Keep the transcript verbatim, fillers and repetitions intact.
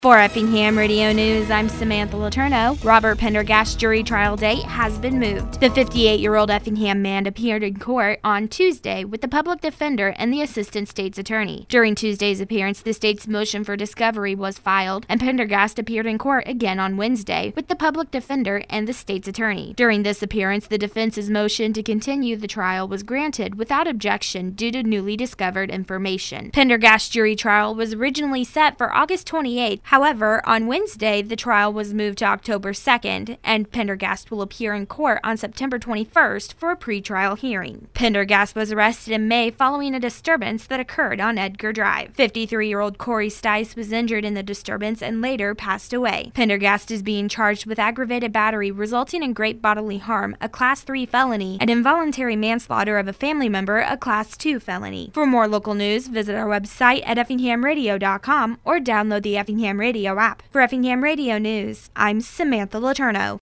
For Effingham Radio News, I'm Samantha Letourneau. Robert Pendergast's jury trial date has been moved. The fifty-eight-year-old Effingham man appeared in court on Tuesday with the public defender and the assistant state's attorney. During Tuesday's appearance, the state's motion for discovery was filed, and Pendergast appeared in court again on Wednesday with the public defender and the state's attorney. During this appearance, the defense's motion to continue the trial was granted without objection due to newly discovered information. Pendergast's jury trial was originally set for August twenty-eighth. However, on Wednesday, the trial was moved to October second, and Pendergast will appear in court on September twenty-first for a pretrial hearing. Pendergast was arrested in May following a disturbance that occurred on Edgar Drive. fifty-three-year-old Corey Stice was injured in the disturbance and later passed away. Pendergast is being charged with aggravated battery resulting in great bodily harm, a Class three felony, and involuntary manslaughter of a family member, a Class two felony. For more local news, visit our website at effingham radio dot com or download the Effingham Radio app. For Effingham Radio News, I'm Samantha Letourneau.